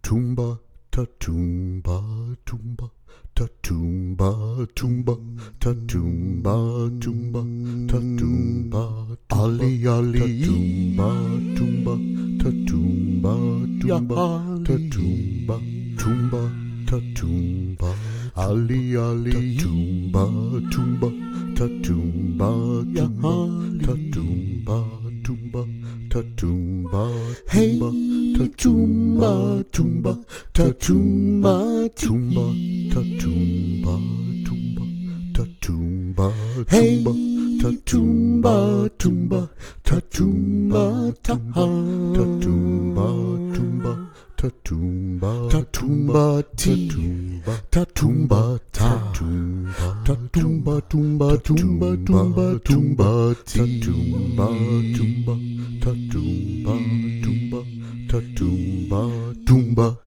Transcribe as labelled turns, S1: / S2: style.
S1: Tumba, tatumba, tumba, tatumba, tumba, tatumba, tumba, tatumba, ali, ali, tumba, tumba, tatumba, tumba, tatumba, tumba, tatumba, ali, ali, tumba, tumba, tatumba, tumba, tatumba, tumba, tatumba,
S2: Hey,
S1: tumba,
S2: tumba, tatumba,
S1: tumba, tatumba, tumba, tatumba,
S2: Hey,
S1: tumba,
S2: tumba, tatumba,
S1: tatumba, tumba, tatumba,
S2: tatumba,
S1: tatumba,
S2: tatumba,
S1: tatumba,
S2: tumba, tumba, tumba, tumba,
S1: tatumba, tumba, tatumba, tumba, tatumba, tumba.